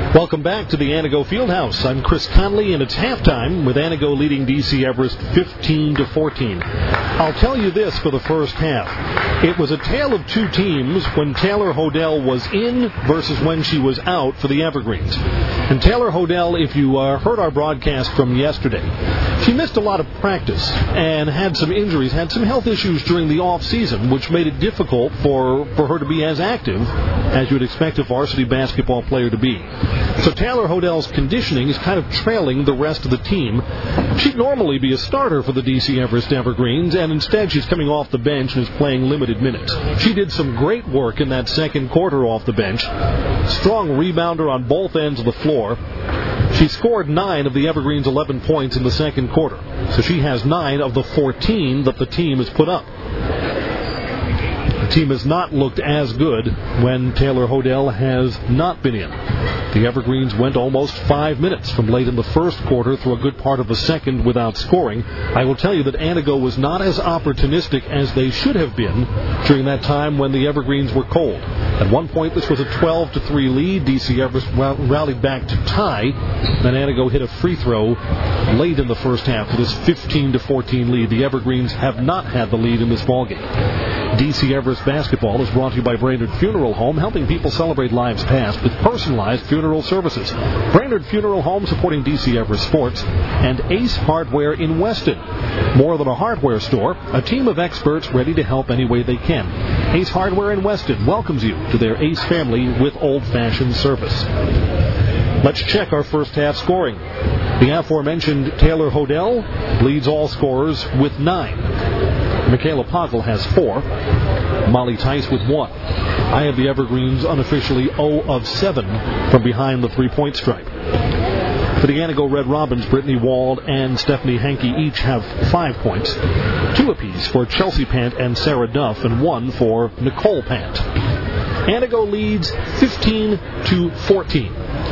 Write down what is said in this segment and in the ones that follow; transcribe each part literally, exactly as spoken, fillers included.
Welcome back to the Antigo Fieldhouse. I'm Chris Conley, and it's halftime with Antigo leading D C Everest fifteen to fourteen. I'll tell you this for the first half. It was a tale of two teams when Taylor Hodel was in versus when she was out for the Evergreens. And Taylor Hodel, if you uh, heard our broadcast from yesterday, she missed a lot of practice and had some injuries, had some health issues during the off-season, which made it difficult for, for her to be as active as you would expect a varsity basketball player to be. So Taylor Hodel's conditioning is kind of trailing the rest of the team. She'd normally be a starter for the D C Everest Evergreens, and instead she's coming off the bench and is playing limited minutes. She did some great work in that second quarter off the bench. Strong rebounder on both ends of the floor. She scored nine of the Evergreens' eleven points in the second quarter. So she has nine of the fourteen that the team has put up. The team has not looked as good when Taylor Hodel has not been in. The Evergreens went almost five minutes from late in the first quarter through a good part of the second without scoring. I will tell you that Antigo was not as opportunistic as they should have been during that time when the Evergreens were cold. At one point, this was a twelve to three lead. D C Everest rallied back to tie. Then Antigo hit a free throw late in the first half for this fifteen to fourteen lead. The Evergreens have not had the lead in this ballgame. D C Everest basketball is brought to you by Brainerd Funeral Home, helping people celebrate lives past with personalized funeral services. Brainerd Funeral Home supporting D C Everest sports, and Ace Hardware in Weston. More than a hardware store, a team of experts ready to help any way they can. Ace Hardware in Weston welcomes you to their Ace family with old-fashioned service. Let's check our first half scoring. The aforementioned Taylor Hodel leads all scorers with nine. Michaela Poggle has four. Molly Tice with one. I have the Evergreens unofficially zero of seven from behind the three-point stripe. For the Antigo Red Robins, Brittany Wald and Stephanie Hankey each have five points. Two apiece for Chelsea Pant and Sarah Duff, and one for Nicole Pant. Antigo leads fifteen to fourteen.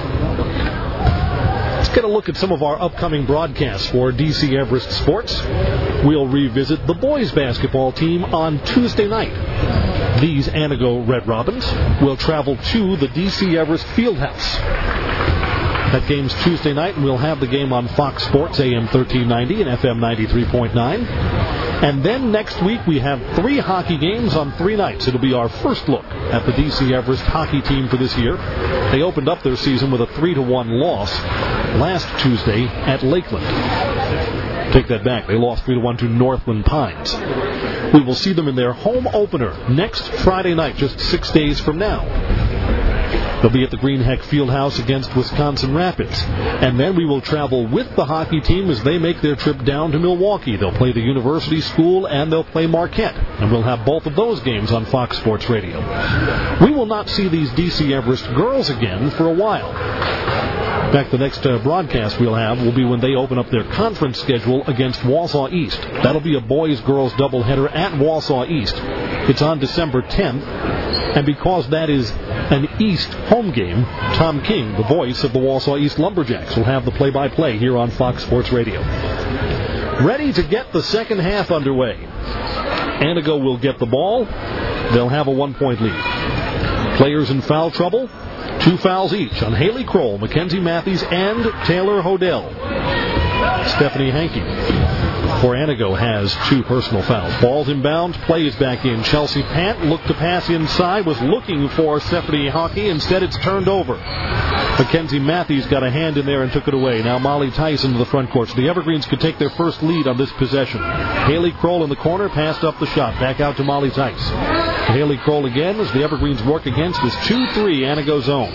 Let's get a look at some of our upcoming broadcasts for D C Everest Sports. We'll revisit the boys basketball team on Tuesday night. These Antigo Red Robins will travel to the D C Everest Fieldhouse. That game's Tuesday night, and we'll have the game on Fox Sports, A M thirteen ninety and F M ninety-three point nine. And then next week we have three hockey games on three nights. It'll be our first look at the D C Everest hockey team for this year. They opened up their season with a three to one loss last Tuesday at Lakeland. Take that back. They lost three to one to Northland Pines. We will see them in their home opener next Friday night, just six days from now. They'll be at the Greenheck Fieldhouse against Wisconsin Rapids. And then we will travel with the hockey team as they make their trip down to Milwaukee. They'll play the University School and they'll play Marquette. And we'll have both of those games on Fox Sports Radio. We will not see these D C Everest girls again for a while. In fact, the next uh, broadcast we'll have will be when they open up their conference schedule against Wausau East. That'll be a boys-girls doubleheader at Wausau East. It's on December tenth. And because that is an East home game, Tom King, the voice of the Wausau East Lumberjacks, will have the play-by-play here on Fox Sports Radio. Ready to get the second half underway. Antigo will get the ball. They'll have a one-point lead. Players in foul trouble. Two fouls each on Haley Kroll, Mackenzie Matthews, and Taylor Hodel. Stephanie Hankey for Antigo has two personal fouls. Ball's inbound, play is back in. Chelsea Pant looked to pass inside, was looking for Stephanie Hankey. Instead, it's turned over. Mackenzie Matthews got a hand in there and took it away. Now Molly Tyson to the front court. So the Evergreens could take their first lead on this possession. Haley Kroll in the corner, passed up the shot. Back out to Molly Tyson. Haley Kroll again as the Evergreens work against this two three Antigo zone.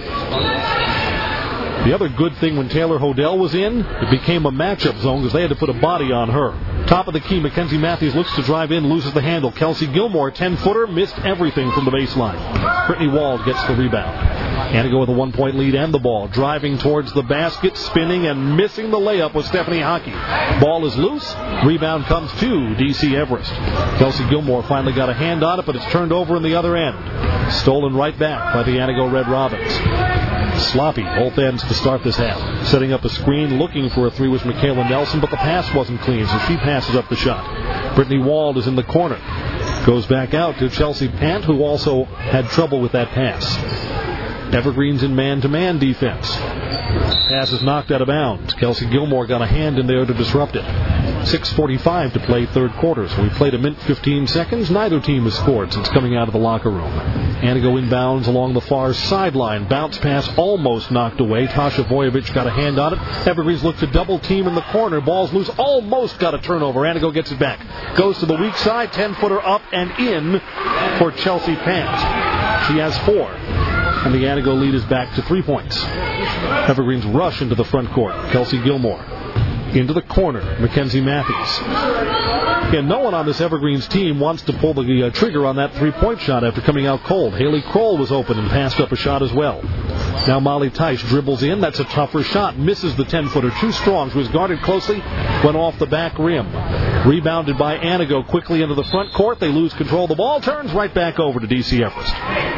The other good thing when Taylor Hodel was in, it became a matchup zone because they had to put a body on her. Top of the key, Mackenzie Matthews looks to drive in, loses the handle. Kelsey Gilmore, ten-footer, missed everything from the baseline. Brittany Wald gets the rebound. Antigo with a one-point lead and the ball. Driving towards the basket, spinning and missing the layup was Stephanie Hankey. Ball is loose. Rebound comes to D C Everest. Kelsey Gilmore finally got a hand on it, but it's turned over in the other end. Stolen right back by the Antigo Red Robins. Sloppy, both ends to start this half. Setting up a screen, looking for a three was Michaela Nelson, but the pass wasn't clean, so she passes up the shot. Brittany Wald is in the corner. Goes back out to Chelsea Pant, who also had trouble with that pass. Evergreens in man-to-man defense. Pass is knocked out of bounds. Kelsey Gilmore got a hand in there to disrupt it. six forty-five to play third quarter. So we played a minute fifteen seconds. Neither team has scored since coming out of the locker room. Antigo inbounds along the far sideline. Bounce pass almost knocked away. Tasha Voyevich got a hand on it. Evergreens look to double team in the corner. Ball's loose. Almost got a turnover. Antigo gets it back. Goes to the weak side. ten-footer up and in for Chelsea Pant. She has four. And the Antigo lead is back to three points. Evergreens rush into the front court. Kelsey Gilmore into the corner. Mackenzie Matthews. And no one on this Evergreens team wants to pull the uh, trigger on that three-point shot after coming out cold. Haley Kroll was open and passed up a shot as well. Now Molly Tice dribbles in. That's a tougher shot. Misses the ten-footer. Too strong. She was guarded closely. Went off the back rim. Rebounded by Antigo quickly into the front court. They lose control. The ball turns right back over to D C Everest.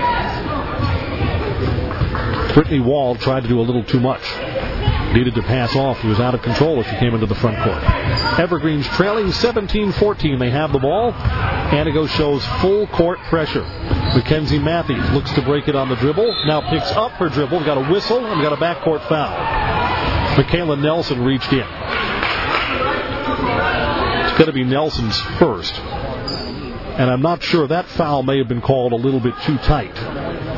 Brittany Wald tried to do a little too much. Needed to pass off. He was out of control as she came into the front court. Evergreens trailing seventeen fourteen. They have the ball. Antigo shows full court pressure. Mackenzie Matthews looks to break it on the dribble. Now picks up her dribble. Got a whistle and got a backcourt foul. Michaela Nelson reached in. It's going to be Nelson's first. And I'm not sure that foul may have been called a little bit too tight.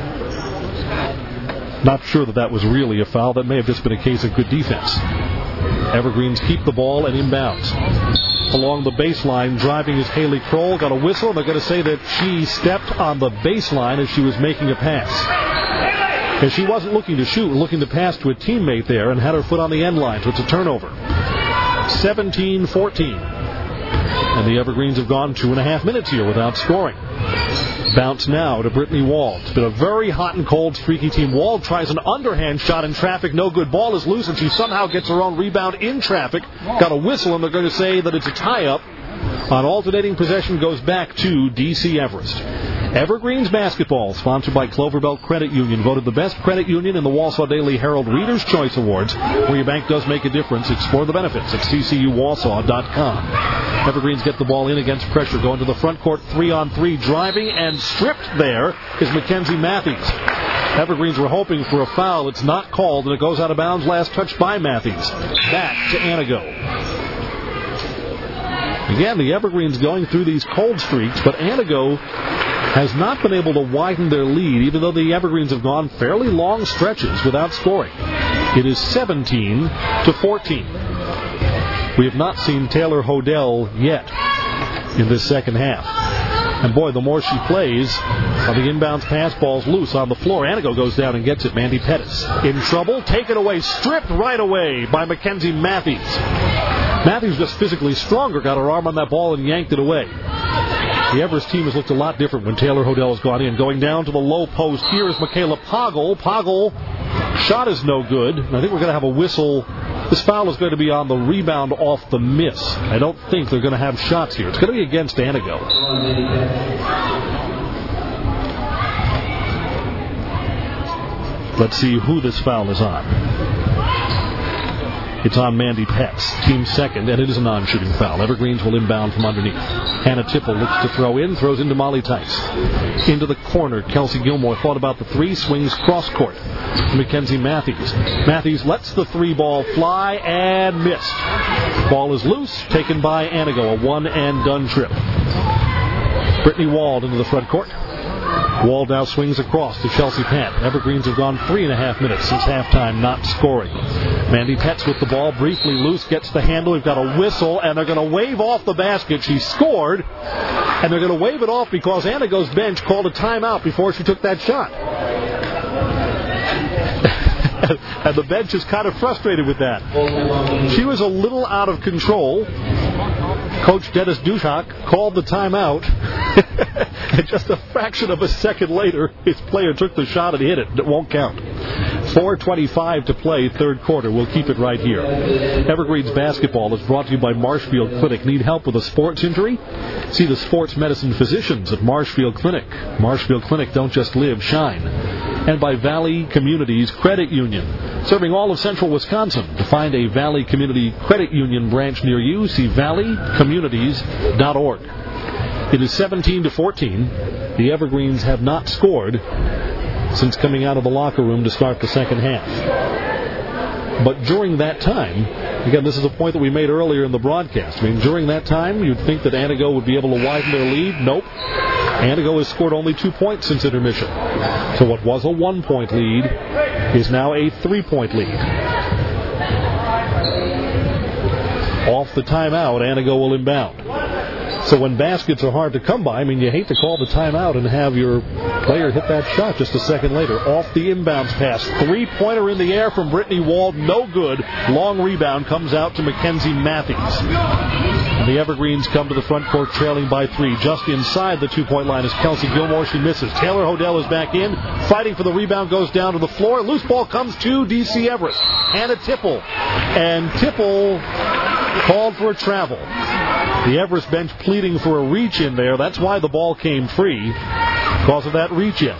Not sure that that was really a foul. That may have just been a case of good defense. Evergreens keep the ball and inbounds. Along the baseline, driving is Haley Kroll. Got a whistle. They're going to say that she stepped on the baseline as she was making a pass. And she wasn't looking to shoot, looking to pass to a teammate there and had her foot on the end line, so it's a turnover. seventeen fourteen. And the Evergreens have gone two and a half minutes here without scoring. Bounce now to Brittany Wald. It's been a very hot and cold, streaky team. Wald tries an underhand shot in traffic. No good. Ball is loose, and she somehow gets her own rebound in traffic. Got a whistle, and they're going to say that it's a tie-up. On alternating possession goes back to D C Everest. Evergreens basketball, sponsored by Cloverbelt Credit Union, voted the best credit union in the Wausau Daily Herald Reader's Choice Awards. Where your bank does make a difference. Explore the benefits at c c u wausau dot com. Evergreens get the ball in against pressure. Going to the front court, three-on-three, driving, and stripped there is Mackenzie Matthews. Evergreens were hoping for a foul. It's not called, and it goes out of bounds. Last touch by Matthews. Back to Antigo. Again, the Evergreens going through these cold streaks, but Antigo has not been able to widen their lead, even though the Evergreens have gone fairly long stretches without scoring. It is seventeen to fourteen. We have not seen Taylor Hodel yet in this second half. And boy, the more she plays, on the inbounds pass, ball's loose on the floor. Antigo goes down and gets it. Mandy Pettis in trouble. Taken away, stripped right away by Mackenzie Matthews. Matthews just physically stronger, got her arm on that ball and yanked it away. The Everest team has looked a lot different when Taylor Hodel has gone in. Going down to the low post, here is Michaela Poggle. Poggle, shot is no good. I think we're going to have a whistle. This foul is going to be on the rebound off the miss. I don't think they're going to have shots here. It's going to be against Antigo. Let's see who this foul is on. It's on Mandy Pettis, team second, and it is a non-shooting foul. Evergreens will inbound from underneath. Hannah Tipple looks to throw in, throws into Molly Tice. Into the corner, Kelsey Gilmore thought about the three, swings cross-court. Mackenzie Matthews. Matthews lets the three ball fly and missed. Ball is loose, taken by Antigo, a one-and-done trip. Brittany Wald into the front court. Wald now swings across to Chelsea Pant. Evergreens have gone three and a half minutes since halftime, not scoring. Mandy Pettis with the ball, briefly loose, gets the handle. We've got a whistle, and they're going to wave off the basket. She scored, and they're going to wave it off because Antigo's bench called a timeout before she took that shot. And the bench is kind of frustrated with that. She was a little out of control. Coach Dennis Dushak called the timeout. And just a fraction of a second later, his player took the shot and hit it. It won't count. four twenty-five to play, third quarter. We'll keep it right here. Evergreens basketball is brought to you by Marshfield Clinic. Need help with a sports injury? See the sports medicine physicians at Marshfield Clinic. Marshfield Clinic, don't just live, shine. And by Valley Communities Credit Union, serving all of central Wisconsin. To find a Valley Community Credit Union branch near you, see valley communities dot org. It is seventeen to fourteen. The Evergreens have not scored since coming out of the locker room to start the second half. But during that time, again, this is a point that we made earlier in the broadcast. I mean, during that time, you'd think that Antigo would be able to widen their lead. Nope. Antigo has scored only two points since intermission. So what was a one-point lead is now a three-point lead. Off the timeout, Antigo will inbound. So when baskets are hard to come by, I mean, you hate to call the timeout and have your player hit that shot just a second later. Off the inbounds pass. Three-pointer in the air from Brittany Wald. No good. Long rebound comes out to Mackenzie Matthews. And the Evergreens come to the front court trailing by three. Just inside the two-point line is Kelsey Gilmore. She misses. Taylor Hodel is back in. Fighting for the rebound, goes down to the floor. Loose ball comes to D C Everest. Hannah Tipple. And Tipple called for a travel. The Everest bench pleading for a reach in there. That's why the ball came free, because of that reach in.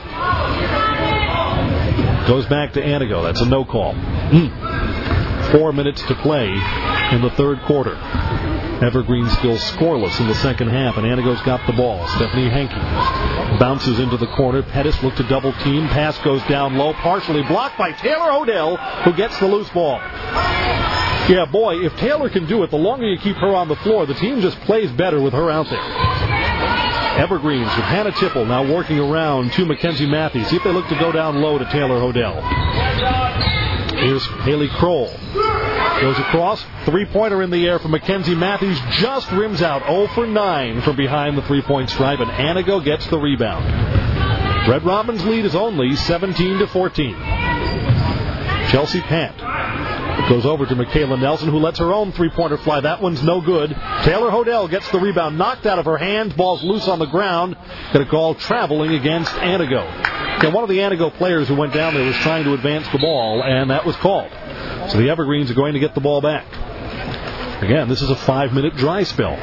Goes back to Antigo. That's a no call. Mm. Four minutes to play in the third quarter. Evergreen still scoreless in the second half, and Antigo's got the ball. Stephanie Hankey bounces into the corner. Pettis looked to double team. Pass goes down low, partially blocked by Taylor Hodel, who gets the loose ball. Yeah, boy, if Taylor can do it, the longer you keep her on the floor, the team just plays better with her out there. Evergreens with Hannah Tipple now working around to Mackenzie Matthews. See if they look to go down low to Taylor Hodel. Here's Haley Kroll. Goes across. Three-pointer in the air for Mackenzie Matthews. Just rims out. oh for nine from behind the three-point stripe, and Antigo gets the rebound. Red Robins' lead is only seventeen to fourteen. Chelsea Pant goes over to Michaela Nelson, who lets her own three-pointer fly. That one's no good. Taylor Hodel gets the rebound, knocked out of her hands. Ball's loose on the ground. Got a call traveling against Antigo. And one of the Antigo players who went down there was trying to advance the ball, and that was called. So the Evergreens are going to get the ball back. Again, this is a five-minute dry spell.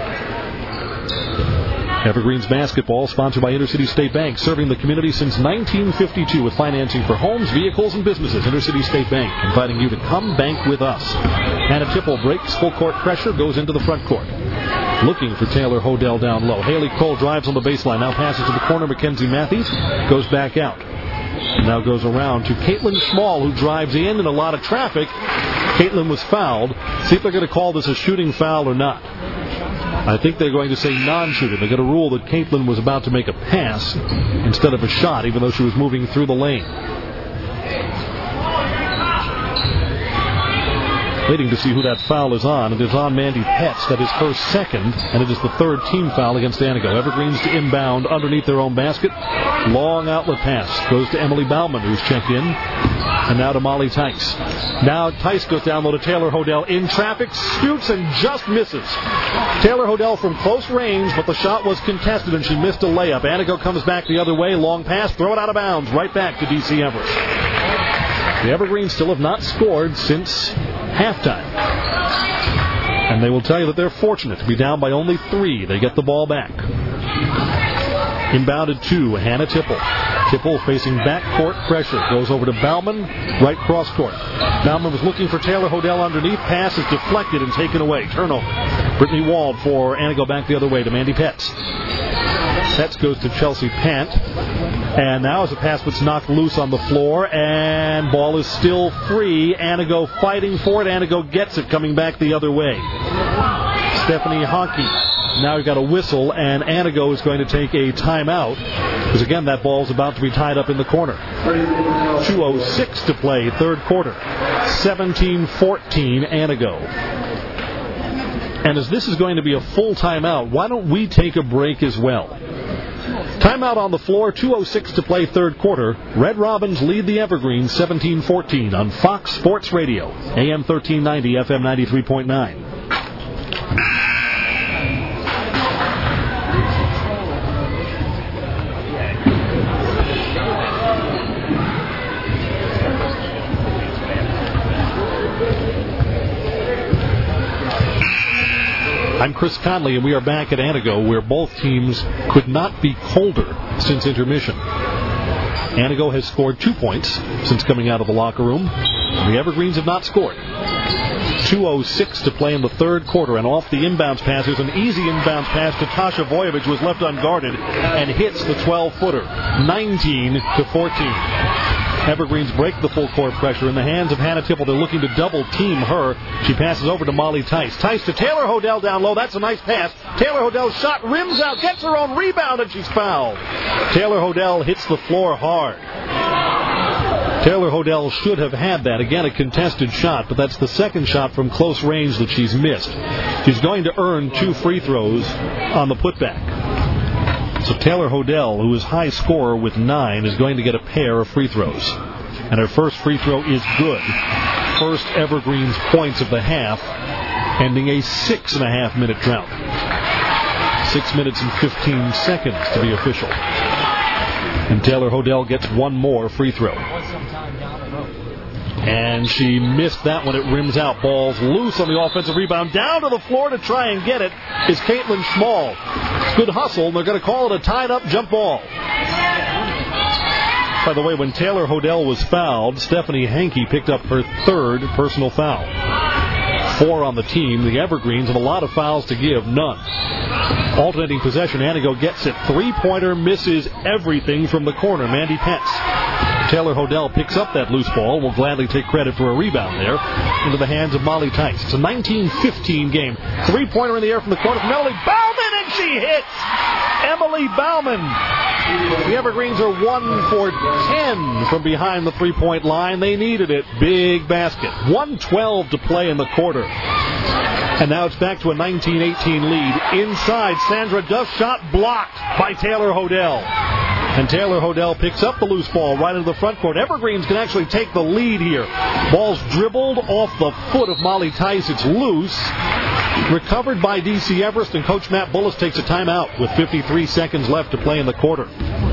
Evergreens basketball, sponsored by Intercity State Bank, serving the community since nineteen fifty-two with financing for homes, vehicles, and businesses. Intercity State Bank, inviting you to come bank with us. Hannah Tipple breaks full court pressure, goes into the front court. Looking for Taylor Hodel down low. Haley Cole drives on the baseline, now passes to the corner. Mackenzie Matthews goes back out. Now goes around to Caitlin Small, who drives in in a lot of traffic. Caitlin was fouled. See if they're going to call this a shooting foul or not. I think they're going to say non-shooting. They're going to rule that Caitlin was about to make a pass instead of a shot, even though she was moving through the lane. Waiting to see who that foul is on. It is on Mandy Petz. That is her second, and it is the third team foul against Antigo. Evergreens to inbound underneath their own basket. Long outlet pass goes to Emily Bauman, who's checked in. And now to Molly Tice. Now Tice goes down low to Taylor Hodel in traffic, shoots and just misses. Taylor Hodel from close range, but the shot was contested and she missed a layup. Antigo comes back the other way, long pass, throw it out of bounds, right back to D C Everest. The Evergreens still have not scored since halftime. And they will tell you that they're fortunate to be down by only three. They get the ball back. Inbounded to Hannah Tipple. Tipple facing backcourt pressure. Goes over to Bauman, right cross court. Bauman was looking for Taylor Hodel underneath. Pass is deflected and taken away. Turnover. Brittany Wald for Antigo back the other way to Mandy Petz. Petz goes to Chelsea Pant. And now as a pass that's knocked loose on the floor, and ball is still free. Antigo fighting for it. Antigo gets it, coming back the other way. Stephanie Hockey. Now we've got a whistle, and Antigo is going to take a timeout, because again, that ball is about to be tied up in the corner. two oh six to play, third quarter. seventeen fourteen, Antigo. And as this is going to be a full timeout, why don't we take a break as well? Timeout on the floor, two oh six to play, third quarter. Red Robins lead the Evergreens seventeen fourteen on Fox Sports Radio, A M thirteen ninety, F M ninety-three point nine. I'm Chris Conley, and we are back at Antigo, where both teams could not be colder since intermission. Antigo has scored two points since coming out of the locker room. The Evergreens have not scored. two oh six to play in the third quarter, and off the inbounds pass, there's an easy inbounds pass to Tasha Voyevich, who was left unguarded, and hits the twelve-footer, nineteen to fourteen. Evergreens break the full court pressure in the hands of Hannah Tipple. They're looking to double team her. She passes over to Molly Tice. Tice to Taylor Hodel down low. That's a nice pass. Taylor Hodel's shot rims out, gets her own rebound, and she's fouled. Taylor Hodel hits the floor hard. Taylor Hodel should have had that. Again, a contested shot, but that's the second shot from close range that she's missed. She's going to earn two free throws on the putback. So Taylor Hodel, who is high scorer with nine, is going to get a pair of free throws. And her first free throw is good. First Evergreens points of the half, ending a six and a half minute drought. Six minutes and fifteen seconds to be official. And Taylor Hodel gets one more free throw. And she missed that one. It rims out. Ball's loose on the offensive rebound. Down to the floor to try and get it is Caitlin Schmall. Good hustle, and they're going to call it a tied-up jump ball. By the way, when Taylor Hodel was fouled, Stephanie Hankey picked up her third personal foul. Four on the team. The Evergreens have a lot of fouls to give. None. Alternating possession. Antigo gets it. Three-pointer, misses everything from the corner. Mandy Pence. Taylor Hodel picks up that loose ball. Will gladly take credit for a rebound there into the hands of Molly Tice. It's a nineteen fifteen game. Three-pointer in the air from the corner from Emily Bauman, and she hits! Emily Bauman. The Evergreens are one for ten from behind the three-point line. They needed it. Big basket. one twelve to play in the quarter. And now it's back to a nineteen eighteen lead. Inside, Sandra Duff shot blocked by Taylor Hodel. And Taylor Hodel picks up the loose ball right into the front court. Evergreens can actually take the lead here. Ball's dribbled off the foot of Molly Tice. It's loose. Recovered by D C Everest, and Coach Matt Bullis takes a timeout with fifty-three seconds left to play in the quarter.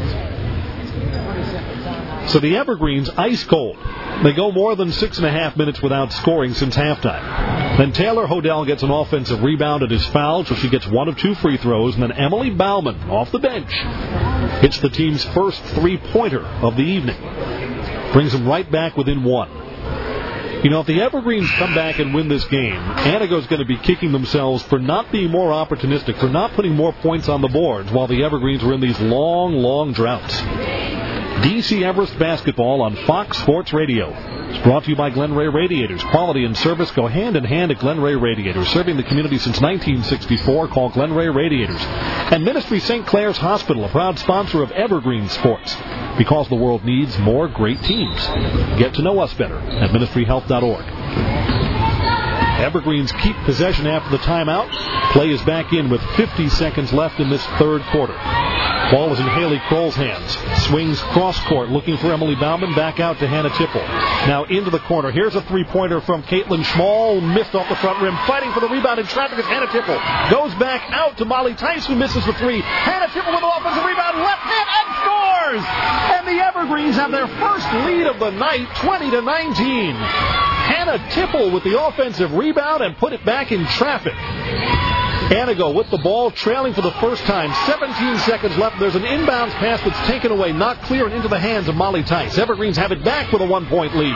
So the Evergreens ice cold. They go more than six and a half minutes without scoring since halftime. Then Taylor Hodel gets an offensive rebound and is fouled, so she gets one of two free throws. And then Emily Bauman, off the bench, hits the team's first three-pointer of the evening. Brings them right back within one. You know, if the Evergreens come back and win this game, Antigo's going to be kicking themselves for not being more opportunistic, for not putting more points on the boards while the Evergreens were in these long, long droughts. D C Everest basketball on Fox Sports Radio. It's brought to you by Glen Ray Radiators. Quality and service go hand in hand at Glen Ray Radiators. Serving the community since nineteen sixty-four, call Glen Ray Radiators. And Ministry Saint Clair's Hospital, a proud sponsor of Evergreen Sports, because the world needs more great teams. Get to know us better at ministry health dot org. Evergreens keep possession after the timeout. Play is back in with fifty seconds left in this third quarter. Ball is in Haley Kroll's hands. Swings cross-court, looking for Emily Bauman. Back out to Hannah Tipple. Now into the corner. Here's a three-pointer from Caitlin Schmall. Missed off the front rim. Fighting for the rebound in traffic is Hannah Tipple. Goes back out to Molly Tice, who misses the three. Hannah Tipple with an offensive rebound. Left hand and scores! And the Evergreens have their first lead of the night, twenty to nineteen. Hannah Tipple with the offensive rebound and put it back in traffic. Antigo with the ball, trailing for the first time. seventeen seconds left. There's an inbounds pass that's taken away, not clear, and into the hands of Molly Tice. Evergreens have it back with a one-point lead.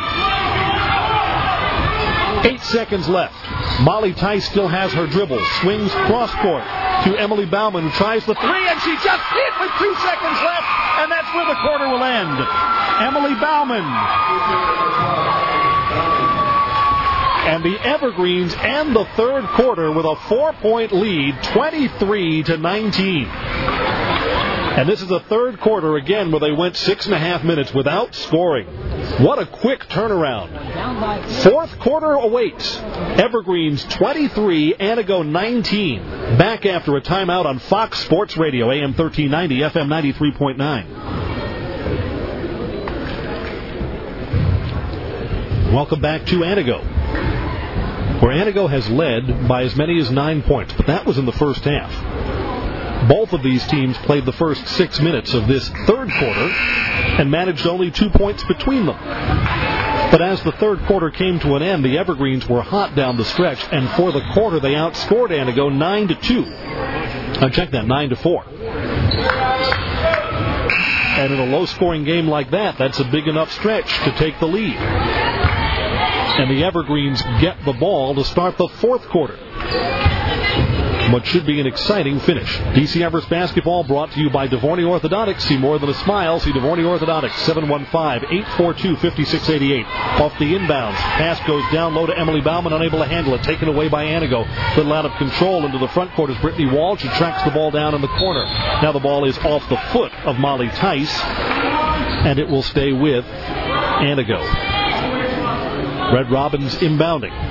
Eight seconds left. Molly Tice still has her dribble. Swings cross-court to Emily Bauman, who tries the three, and she just hit with two seconds left, and that's where the quarter will end. Emily Bauman. And the Evergreens end the third quarter with a four-point lead, twenty-three to nineteen. And this is the third quarter, again, where they went six and a half minutes without scoring. What a quick turnaround. Fourth quarter awaits. Evergreens twenty-three, Antigo nineteen. Back after a timeout on Fox Sports Radio, A M thirteen ninety, F M ninety-three point nine. Welcome back to Antigo, where Antigo has led by as many as nine points, but that was in the first half. Both of these teams played the first six minutes of this third quarter and managed only two points between them. But as the third quarter came to an end, the Evergreens were hot down the stretch, and for the quarter they outscored Antigo nine to two. Now check that, nine to four. And in a low-scoring game like that, that's a big enough stretch to take the lead. And the Evergreens get the ball to start the fourth quarter. What should be an exciting finish. D C Everest basketball brought to you by Devorney Orthodontics. See more than a smile. See Devorney Orthodontics, seven one five, eight four two, five six eight eight. Off the inbounds. Pass goes down low to Emily Bauman, unable to handle it. Taken away by Anago. Little out of control into the front court is Brittany Wald. She tracks the ball down in the corner. Now the ball is off the foot of Molly Tice, and it will stay with Anago. Red Robins inbounding.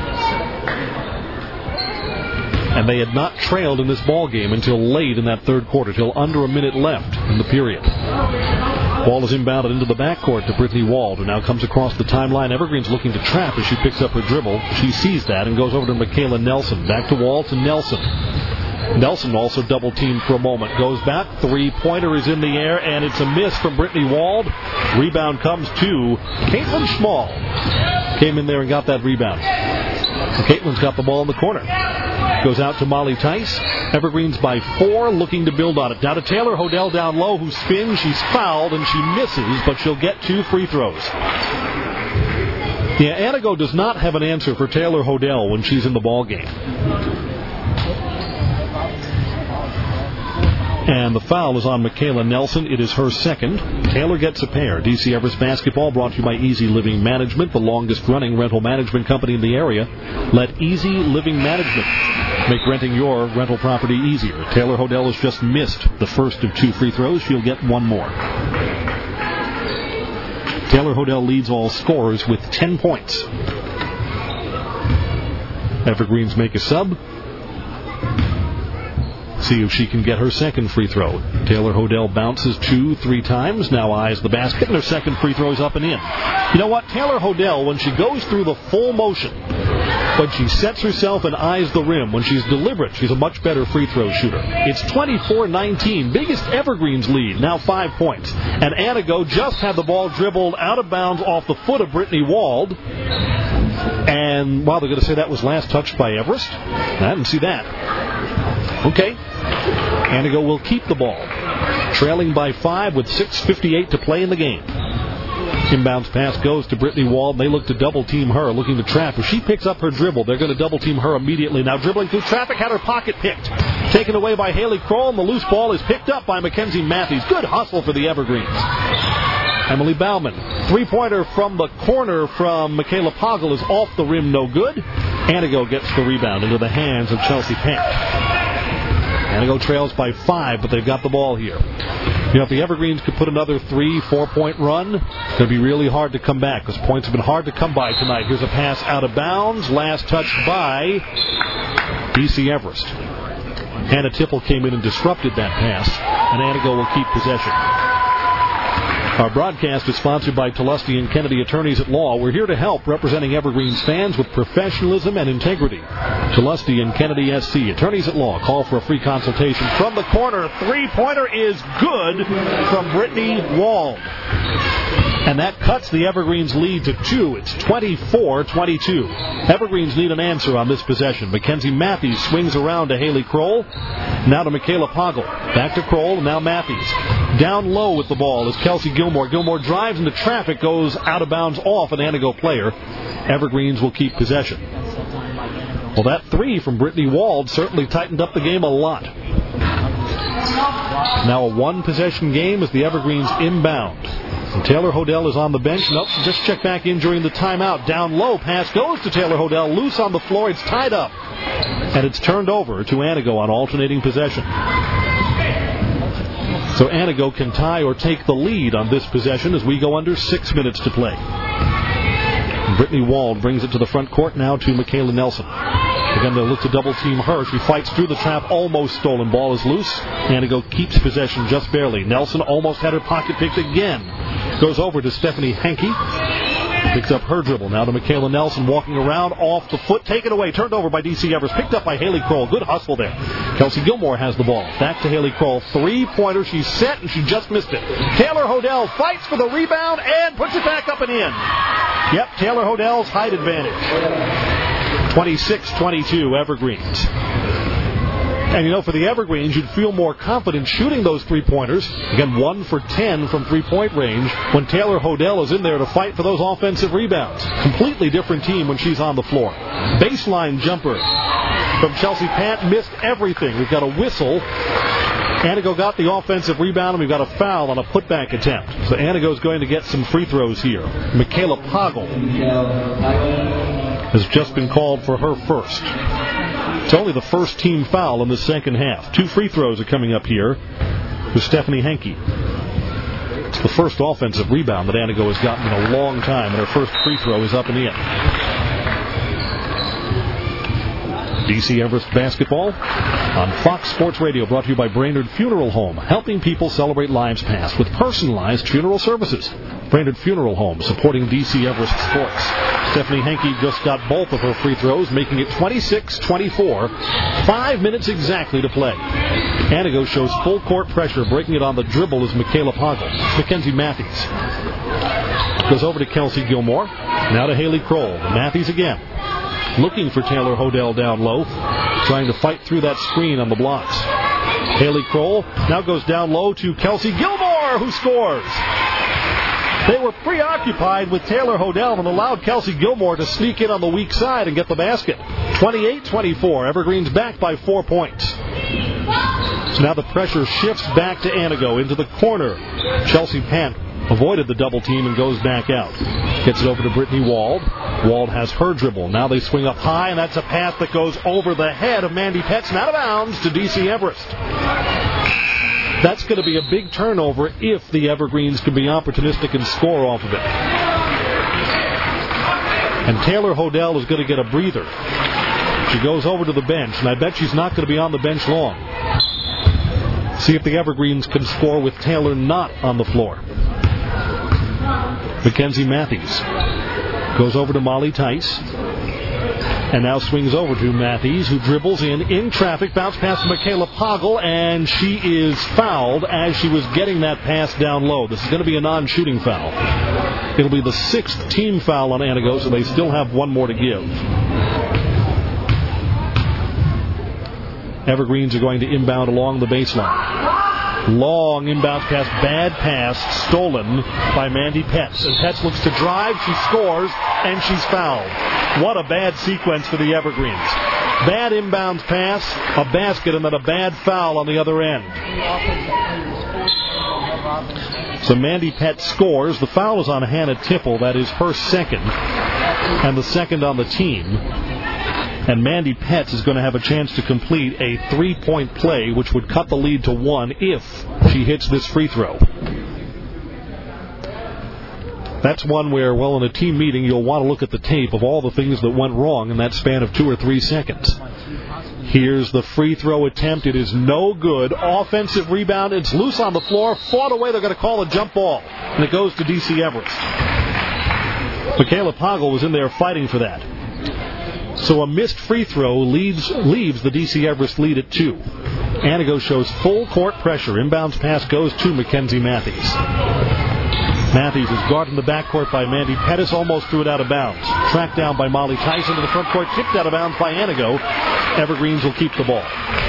And they had not trailed in this ball game until late in that third quarter, till under a minute left in the period. Ball is inbounded into the backcourt to Brittany Wald, who now comes across the timeline. Evergreen's looking to trap as she picks up her dribble. She sees that and goes over to Michaela Nelson. Back to Wald to Nelson. Nelson also double-teamed for a moment. Goes back. Three-pointer is in the air, and it's a miss from Brittany Wald. Rebound comes to Caitlin Schmall. Came in there and got that rebound. And Caitlin's got the ball in the corner. Goes out to Molly Tice. Evergreens by four, looking to build on it. Down to Taylor Hodel down low, who spins. She's fouled, and she misses, but she'll get two free throws. Yeah, Anago does not have an answer for Taylor Hodel when she's in the ball game. And the foul is on Michaela Nelson. It is her second. Taylor gets a pair. D C Everest basketball brought to you by Easy Living Management, the longest-running rental management company in the area. Let Easy Living Management make renting your rental property easier. Taylor Hodel has just missed the first of two free throws. She'll get one more. Taylor Hodel leads all scorers with ten points. Evergreens make a sub. See if she can get her second free throw. Taylor Hodel bounces two, three times. Now eyes the basket, and her second free throw is up and in. You know what? Taylor Hodel, when she goes through the full motion, when she sets herself and eyes the rim, when she's deliberate, she's a much better free throw shooter. It's twenty-four nineteen. Biggest Evergreens lead, now five points. And Anago just had the ball dribbled out of bounds off the foot of Brittany Wald. And, wow, they're going to say that was last touched by Everest? I didn't see that. Okay. Anago will keep the ball. Trailing by five with six fifty-eight to play in the game. Inbounds pass goes to Brittany Wald. They look to double-team her, looking to trap. If she picks up her dribble, they're going to double-team her immediately. Now dribbling through traffic, had her pocket picked. Taken away by Haley Kroll, and the loose ball is picked up by Mackenzie Matthews. Good hustle for the Evergreens. Emily Bauman. Three-pointer from the corner from Michaela Poggle is off the rim, no good. Anago gets the rebound into the hands of Chelsea Pant. Anago trails by five, but they've got the ball here. You know, if the Evergreens could put another three, four-point run, it's going to be really hard to come back because points have been hard to come by tonight. Here's a pass out of bounds. Last touched by D C Everest. Hannah Tipple came in and disrupted that pass, and Anago will keep possession. Our broadcast is sponsored by Tullusty and Kennedy Attorneys at Law. We're here to help, representing Evergreens fans with professionalism and integrity. Tullusty and Kennedy S C, Attorneys at Law. Call for a free consultation. From the corner, three-pointer is good from Brittany Wald. And that cuts the Evergreens lead to two. It's twenty-four twenty-two. Evergreens need an answer on this possession. Mackenzie Matthews swings around to Haley Kroll. Now to Michaela Poggle. Back to Kroll, and now Matthews. Down low with the ball is Kelsey Gilmore. Gilmore drives into traffic, goes out of bounds off an Anago player. Evergreens will keep possession. Well, that three from Brittany Wald certainly tightened up the game a lot. Now a one-possession game as the Evergreens inbound. And Taylor Hodel is on the bench. Nope, just check back in during the timeout. Down low, pass goes to Taylor Hodel. Loose on the floor, it's tied up. And it's turned over to Anago on alternating possession. So Anago can tie or take the lead on this possession as we go under six minutes to play. And Brittany Wald brings it to the front court now to Michaela Nelson. Again, they'll look to double-team her. She fights through the trap, almost stolen. Ball is loose. Anago keeps possession just barely. Nelson almost had her pocket picked again. Goes over to Stephanie Hankey. Picks up her dribble. Now to Michaela Nelson, walking around off the foot. Taken away. Turned over by D C Everest. Picked up by Haley Kroll. Good hustle there. Kelsey Gilmore has the ball. Back to Haley Kroll. Three-pointer. She's set, and she just missed it. Taylor Hodel fights for the rebound and puts it back up and in. Yep, Taylor Hodel's height advantage. twenty-six twenty-two, Evergreens. And, you know, for the Evergreens, you'd feel more confident shooting those three-pointers. Again, one for ten from three-point range when Taylor Hodel is in there to fight for those offensive rebounds. Completely different team when she's on the floor. Baseline jumper from Chelsea Pant, missed everything. We've got a whistle. Antigo got the offensive rebound, and we've got a foul on a putback attempt. So Antigo's going to get some free throws here. Michaela Poggle has just been called for her first. It's only the first team foul in the second half. Two free throws are coming up here with Stephanie Henke. It's the first offensive rebound that Antigo has gotten in a long time, and her first free throw is up and in. D C Everest basketball on Fox Sports Radio, brought to you by Brainerd Funeral Home, helping people celebrate lives past with personalized funeral services. Brainerd Funeral Home, supporting D C Everest sports. Stephanie Henke just got both of her free throws, making it twenty-six twenty-four. Five minutes exactly to play. Antigo shows full court pressure, breaking it on the dribble is Michaela Poggle. Mackenzie Matthews goes over to Kelsey Gilmore. Now to Haley Kroll. Matthews again, looking for Taylor Hodel down low, trying to fight through that screen on the blocks. Haley Kroll now goes down low to Kelsey Gilmore, who scores. They were preoccupied with Taylor Hodel and allowed Kelsey Gilmore to sneak in on the weak side and get the basket. twenty-eight twenty-four. Evergreens back by four points. So now the pressure shifts back to Antigo into the corner. Chelsea Pant avoided the double team and goes back out. Gets it over to Brittany Wald. Wald has her dribble. Now they swing up high, and that's a pass that goes over the head of Mandy Petz and out of bounds to D C Everest. That's going to be a big turnover if the Evergreens can be opportunistic and score off of it. And Taylor Hodel is going to get a breather. She goes over to the bench, and I bet she's not going to be on the bench long. See if the Evergreens can score with Taylor not on the floor. Mackenzie Matthews goes over to Molly Tice, and now swings over to Matthews, who dribbles in, in traffic, bounce pass to Michaela Poggle, and she is fouled as she was getting that pass down low. This is going to be a non-shooting foul. It'll be the sixth team foul on Antigo, so they still have one more to give. Evergreens are going to inbound along the baseline. Long inbound pass, bad pass, stolen by Mandy Petz. And Petz looks to drive, she scores, and she's fouled. What a bad sequence for the Evergreens. Bad inbound pass, a basket, and then a bad foul on the other end. So Mandy Petz scores. The foul is on Hannah Tipple. That is her second, and the second on the team. And Mandy Petz is going to have a chance to complete a three-point play, which would cut the lead to one if she hits this free throw. That's one where, well, in a team meeting, you'll want to look at the tape of all the things that went wrong in that span of two or three seconds. Here's the free throw attempt. It is no good. Offensive rebound. It's loose on the floor. Fought away. They're going to call a jump ball. And it goes to D C Everest. Michaela Poggle was in there fighting for that. So a missed free throw leaves, leaves the D C Everest lead at two. Antigo shows full court pressure. Inbounds pass goes to Mackenzie Matthews. Matthews is guarded in the backcourt by Mandy Pettis, almost threw it out of bounds. Tracked down by Molly Tyson to the front court, tipped out of bounds by Antigo. Evergreens will keep the ball.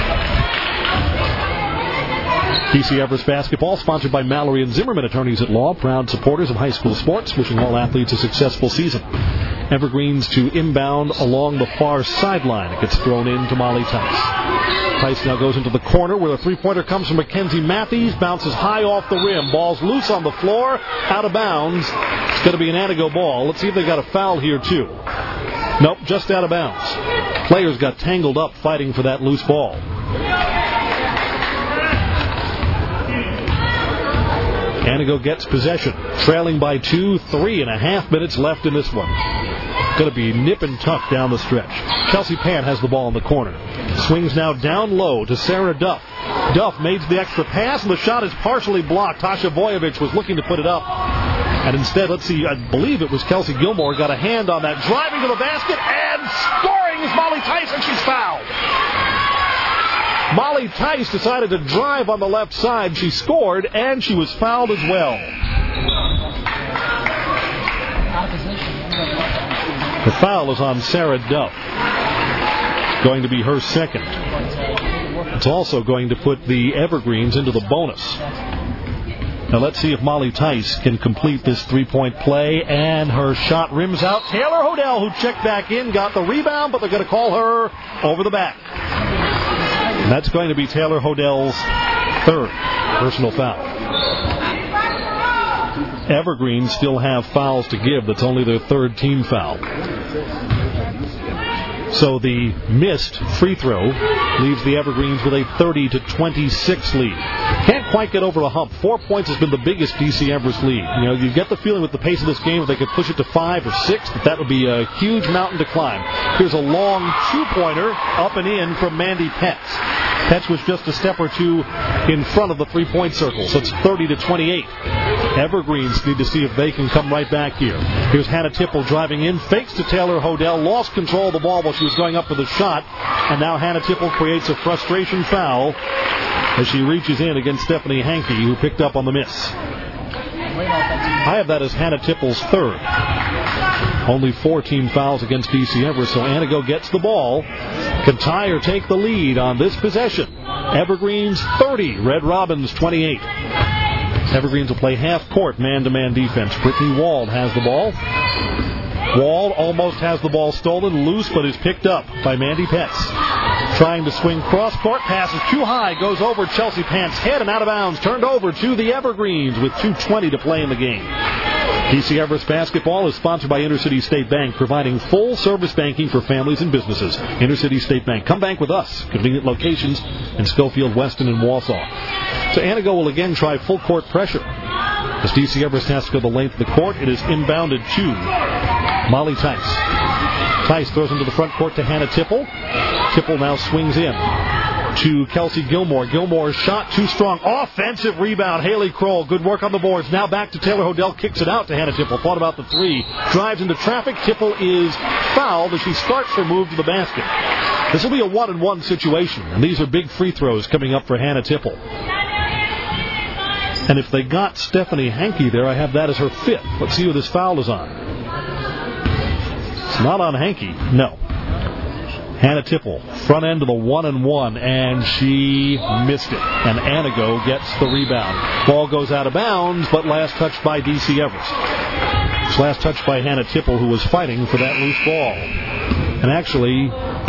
D C Everest basketball, sponsored by Mallory and Zimmerman, attorneys at law, proud supporters of high school sports, wishing all athletes a successful season. Evergreens to inbound along the far sideline. It gets thrown in to Molly Tice. Tice now goes into the corner where the three-pointer comes from Mackenzie Matthews. Bounces high off the rim. Ball's loose on the floor. Out of bounds. It's going to be an Antigo ball. Let's see if they got a foul here, too. Nope, just out of bounds. Players got tangled up fighting for that loose ball. Antigo gets possession, trailing by two, three and a half minutes left in this one. Going to be nip and tuck down the stretch. Chelsea Pant has the ball in the corner. Swings now down low to Sarah Duff. Duff made the extra pass, and the shot is partially blocked. Tasha Voyevich was looking to put it up. And instead, let's see, I believe it was Kelsey Gilmore, got a hand on that, driving to the basket, and scoring is Molly Tice, and she's fouled. Molly Tice decided to drive on the left side. She scored, and she was fouled as well. The foul is on Sarah Duff. Going to be her second. It's also going to put the Evergreens into the bonus. Now let's see if Molly Tice can complete this three-point play, and her shot rims out. Taylor Hodel, who checked back in, got the rebound, but they're going to call her over the back. And that's going to be Taylor Hodel's third personal foul. Evergreen still have fouls to give. That's only their third team foul. So the missed free throw leaves the Evergreens with a thirty to twenty-six lead. Can't quite get over the hump. Four points has been the biggest D C Everest lead. You know, you get the feeling with the pace of this game, if they could push it to five or six, that that would be a huge mountain to climb. Here's a long two-pointer up and in from Mandy Petz. Petz was just a step or two in front of the three-point circle, so it's thirty to twenty-eight. Evergreens need to see if they can come right back here. Here's Hannah Tipple driving in, fakes to Taylor Hodel, lost control of the ball while she was going up for the shot, and now Hannah Tipple creates a frustration foul as she reaches in against Stephanie Hankey, who picked up on the miss. I have that as Hannah Tipple's third. Only four team fouls against D C Everest, so Anago gets the ball. Can tie or take the lead on this possession. Evergreens thirty, Red Robins twenty-eight. Evergreens will play half-court man-to-man defense. Brittany Wald has the ball. Wald almost has the ball stolen, loose, but is picked up by Mandy Petz. Trying to swing cross-court, passes too high, goes over Chelsea Pant's head and out of bounds. Turned over to the Evergreens with two twenty to play in the game. D C Everest basketball is sponsored by Intercity State Bank, providing full-service banking for families and businesses. Intercity State Bank. Come bank with us. Convenient locations in Schofield, Weston, and Wausau. So Anago will again try full-court pressure. As D C Everest has to go the length of the court, it is inbounded to Molly Tice. Tice throws into the front court to Hannah Tipple. Tipple now swings in to Kelsey Gilmore. Gilmore's shot too strong. Offensive rebound. Haley Kroll. Good work on the boards. Now back to Taylor Hodel. Kicks it out to Hannah Tipple. Thought about the three. Drives into traffic. Tipple is fouled as she starts her move to the basket. This will be a one-and-one situation. And these are big free throws coming up for Hannah Tipple. And if they got Stephanie Hankey there, I have that as her fifth. Let's see who this foul is on. It's not on Hankey. No. Hannah Tipple, front end of the one and one, and she missed it. And Anago gets the rebound. Ball goes out of bounds, but last touched by D C Everest. It's last touched by Hannah Tipple, who was fighting for that loose ball. And actually,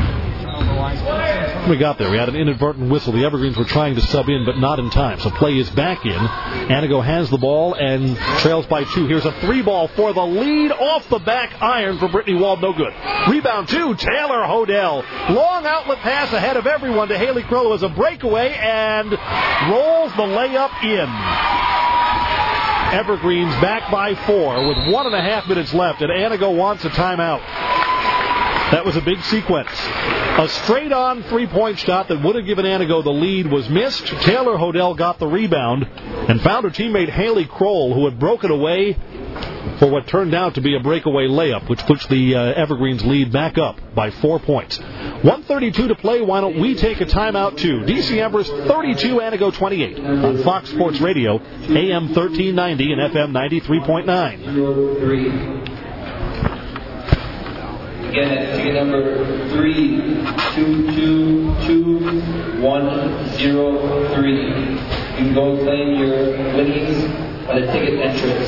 we got there. We had an inadvertent whistle. The Evergreens were trying to sub in, but not in time. So play is back in. Anago has the ball and trails by two. Here's a three ball for the lead off the back iron for Brittany Wald. No good. Rebound two, Taylor Hodel. Long outlet pass ahead of everyone to Haley Kroll as a breakaway and rolls the layup in. Evergreens back by four with one and a half minutes left, and Anago wants a timeout. That was a big sequence. A straight-on three-point shot that would have given Anago the lead was missed. Taylor Hodel got the rebound and found her teammate Haley Kroll, who had broken away for what turned out to be a breakaway layup, which puts the uh, Evergreens lead back up by four points. one thirty-two to play. Why don't we take a timeout, too? D C Everest thirty-two, Anago twenty-eight on Fox Sports Radio, A M thirteen ninety and F M ninety-three point nine. Again, that's ticket number three two two two one zero three. You can go and claim your winnings at the ticket entrance.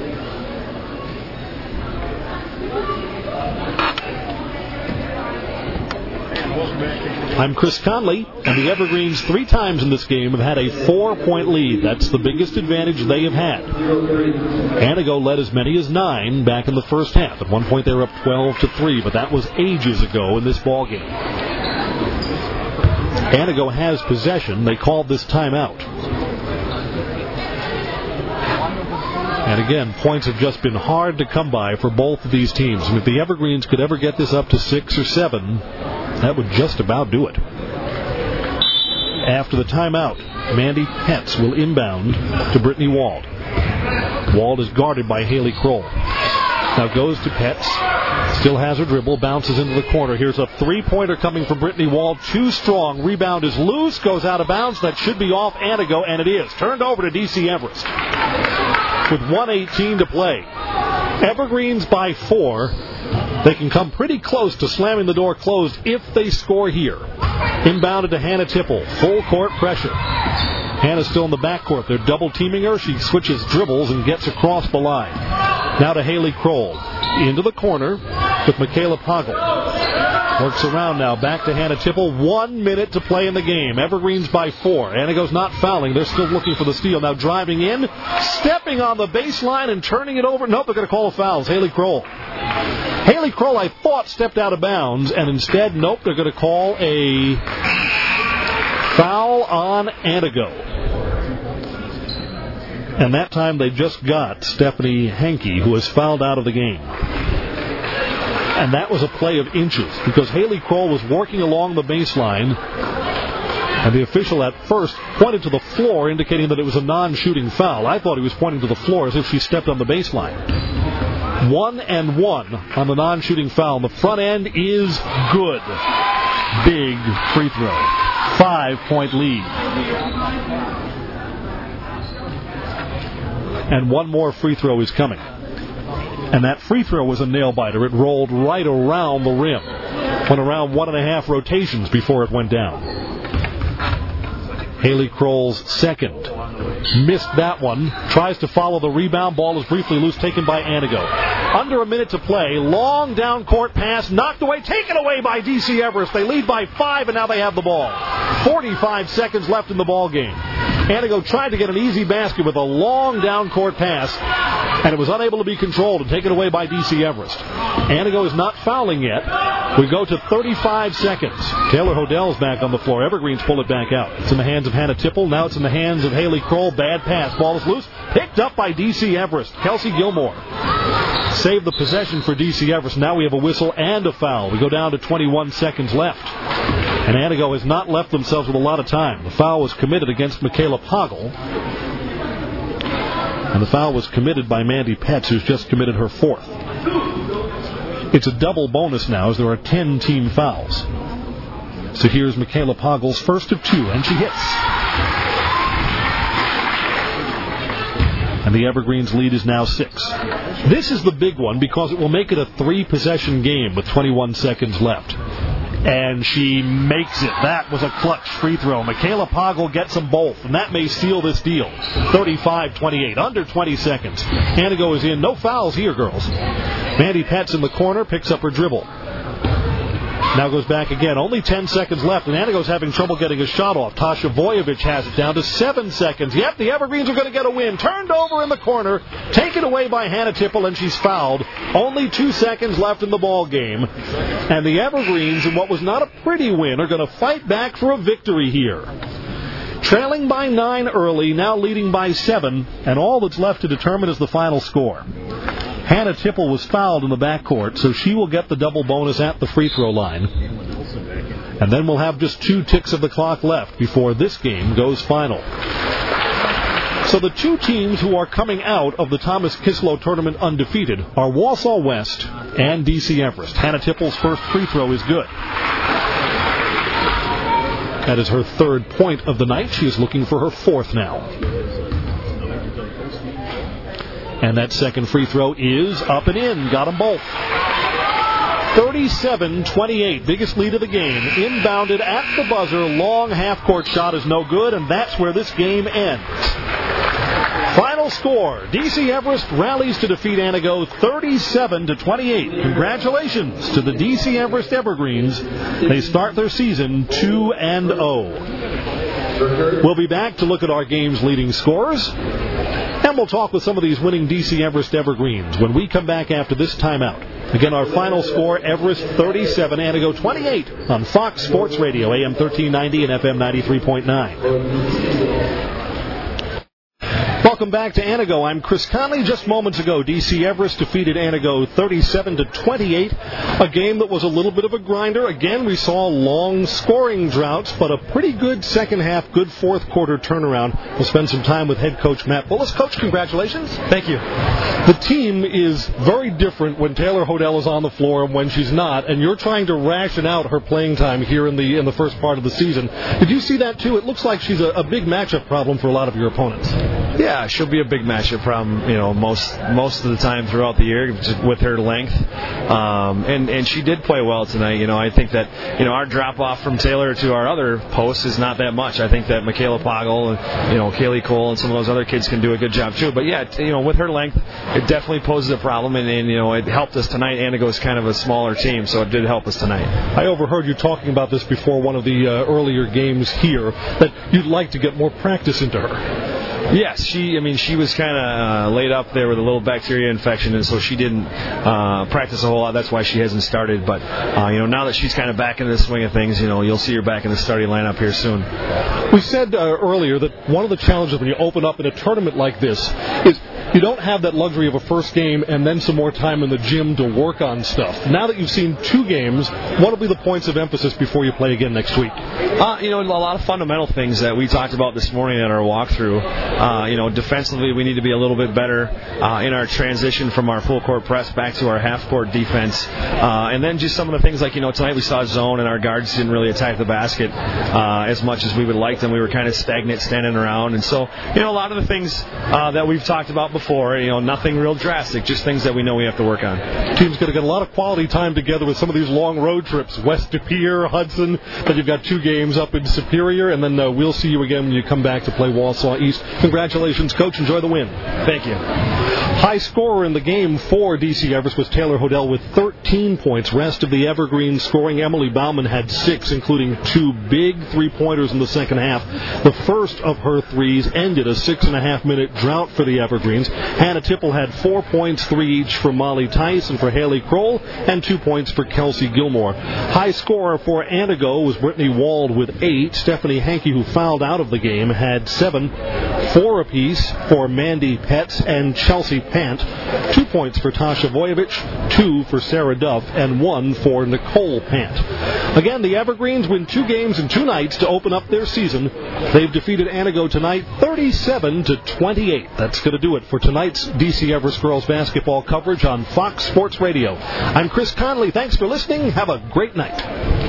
I'm Chris Conley, and the Evergreens three times in this game have had a four-point lead. That's the biggest advantage they have had. Anago led as many as nine back in the first half. At one point they were up twelve to three, but that was ages ago in this ballgame. Anago has possession. They called this timeout. And again, points have just been hard to come by for both of these teams. And if the Evergreens could ever get this up to six or seven, that would just about do it. After the timeout, Mandy Petz will inbound to Brittany Wald. Wald is guarded by Haley Kroll. Now goes to Petz. Still has her dribble, bounces into the corner. Here's a three-pointer coming from Brittany Wald. Too strong. Rebound is loose, goes out of bounds. That should be off Anago, and it is. Turned over to D C Everest with one eighteen to play. Evergreens by four. They can come pretty close to slamming the door closed if they score here. Inbounded to Hannah Tipple. Full court pressure. Hannah's still in the backcourt. They're double-teaming her. She switches dribbles and gets across the line. Now to Haley Kroll. Into the corner with Michaela Poggle. Works around now. Back to Hannah Tipple. One minute to play in the game. Evergreens by four. Anago's not fouling. They're still looking for the steal. Now driving in. Stepping on the baseline and turning it over. Nope, they're going to call a foul. It's Haley Kroll. Haley Kroll, I thought, stepped out of bounds. And instead, nope, they're going to call a foul on Anago. And that time they just got Stephanie Hankey, who was fouled out of the game. And that was a play of inches, because Haley Kroll was working along the baseline, and the official at first pointed to the floor, indicating that it was a non-shooting foul. I thought he was pointing to the floor as if she stepped on the baseline. One and one on the non-shooting foul. The front end is good. Big free throw. Five-point lead. And one more free throw is coming. And that free throw was a nail-biter. It rolled right around the rim. Went around one and a half rotations before it went down. Haley Kroll's second. Missed that one. Tries to follow the rebound. Ball is briefly loose, taken by Anago. Under a minute to play. Long down court pass. Knocked away. Taken away by D C Everest. They lead by five, and now they have the ball. forty-five seconds left in the ball game. Anago tried to get an easy basket with a long down court pass, and it was unable to be controlled and taken away by D C Everest. Anago is not fouling yet. We go to thirty-five seconds. Taylor Hodell's back on the floor. Evergreens pull it back out. It's in the hands of Hannah Tipple. Now it's in the hands of Haley Kroll. Bad pass. Ball is loose. Picked up by D C Everest. Kelsey Gilmore saved the possession for D C Everest. Now we have a whistle and a foul. We go down to twenty-one seconds left. And Anago has not left themselves with a lot of time. The foul was committed against Michaela Poggle. And the foul was committed by Mandy Petz, who's just committed her fourth. It's a double bonus now, as there are ten team fouls. So here's Michaela Poggle's first of two, and she hits. And the Evergreens lead is now six. This is the big one because it will make it a three-possession game with twenty-one seconds left. And she makes it. That was a clutch free throw. Michaela Poggle gets them both, and that may seal this deal. thirty-five twenty-eight, under twenty seconds. Anago is in. No fouls here, girls. Mandy Petz in the corner, picks up her dribble. Now goes back again. Only ten seconds left, and Anago's having trouble getting a shot off. Tasha Voyevich has it down to seven seconds. Yep, the Evergreens are going to get a win. Turned over in the corner, taken away by Hannah Tipple, and she's fouled. Only two seconds left in the ball game. And the Evergreens, in what was not a pretty win, are going to fight back for a victory here. Trailing by nine early, now leading by seven, and all that's left to determine is the final score. Hannah Tipple was fouled in the backcourt, so she will get the double bonus at the free throw line. And then we'll have just two ticks of the clock left before this game goes final. So the two teams who are coming out of the Thomas Kislow tournament undefeated are Walsall West and D C Everest. Hannah Tipple's first free throw is good. That is her third point of the night. She is looking for her fourth now. And that second free throw is up and in. Got them both. thirty-seven twenty-eight, biggest lead of the game. Inbounded at the buzzer. Long half-court shot is no good, and that's where this game ends. Final score. D C Everest rallies to defeat Anago thirty-seven to twenty-eight. Congratulations to the D C Everest Evergreens. They start their season two and oh. We'll be back to look at our game's leading scorers. And we'll talk with some of these winning D C Everest Evergreens when we come back after this timeout. Again, our final score, Everest thirty-seven, Anago twenty-eight on Fox Sports Radio, A M thirteen ninety and F M ninety-three point nine. Welcome back to Anago. I'm Chris Conley. Just moments ago, D C Everest defeated Anago thirty-seven to twenty-eight. A game that was a little bit of a grinder. Again, we saw long scoring droughts, but a pretty good second half, good fourth quarter turnaround. We'll spend some time with head coach Matt Bullis. Coach, congratulations. Thank you. The team is very different when Taylor Hodell is on the floor and when she's not, and you're trying to ration out her playing time here in the in the first part of the season. Did you see that too? It looks like she's a, a big matchup problem for a lot of your opponents. Yeah, she'll be a big matchup problem, you know, most most of the time throughout the year just with her length. Um, and, and she did play well tonight. You know, I think that, you know, our drop-off from Taylor to our other posts is not that much. I think that Michaela Poggle and, you know, Kaylee Cole and some of those other kids can do a good job too. But, yeah, t- you know, with her length, it definitely poses a problem. And, and, you know, it helped us tonight. Antigo is kind of a smaller team, so it did help us tonight. I overheard you talking about this before one of the uh, earlier games here, that you'd like to get more practice into her. Yes, she. I mean, she was kind of uh, laid up there with a little bacteria infection, and so she didn't uh, practice a whole lot. That's why she hasn't started. But uh, you know, now that she's kind of back into the swing of things, you know, you'll see her back in the starting lineup here soon. We said uh, earlier that one of the challenges when you open up in a tournament like this is you don't have that luxury of a first game and then some more time in the gym to work on stuff. Now that you've seen two games, what will be the points of emphasis before you play again next week? Uh, you know, a lot of fundamental things that we talked about this morning at our walkthrough. Uh, you know, defensively, we need to be a little bit better uh, in our transition from our full court press back to our half court defense. Uh, and then just some of the things like, you know, tonight we saw zone and our guards didn't really attack the basket uh, as much as we would like them. We were kind of stagnant standing around. And so, you know, a lot of the things uh, that we've talked about before, you know, nothing real drastic, just things that we know we have to work on. Team's going to get a lot of quality time together with some of these long road trips. West De Pere, Hudson, then you've got two games up in Superior, and then uh, we'll see you again when you come back to play Wausau East. Congratulations, Coach. Enjoy the win. Thank you. High scorer in the game for D C Everest was Taylor Hodel with thirteen points. Rest of the Evergreen scoring, Emily Bauman had six, including two big three-pointers in the second half. The first of her threes ended a six-and-a-half-minute drought for the Evergreens. Hannah Tipple had four points, three each for Molly Tice and for Haley Kroll, and two points for Kelsey Gilmore. High scorer for Antigo was Brittany Wald with eight. Stephanie Hankey, who fouled out of the game, had seven. Four apiece for Mandy Petz and Chelsea Pant. Two points for Tasha Voyevich, two for Sarah Duff, and one for Nicole Pant. Again, the Evergreens win two games in two nights to open up their season. They've defeated Antigo tonight thirty-seven to twenty-eight. That's going to do it for tonight's D C Everest girls basketball coverage on Fox Sports Radio. I'm Chris Conley. Thanks for listening. Have a great night.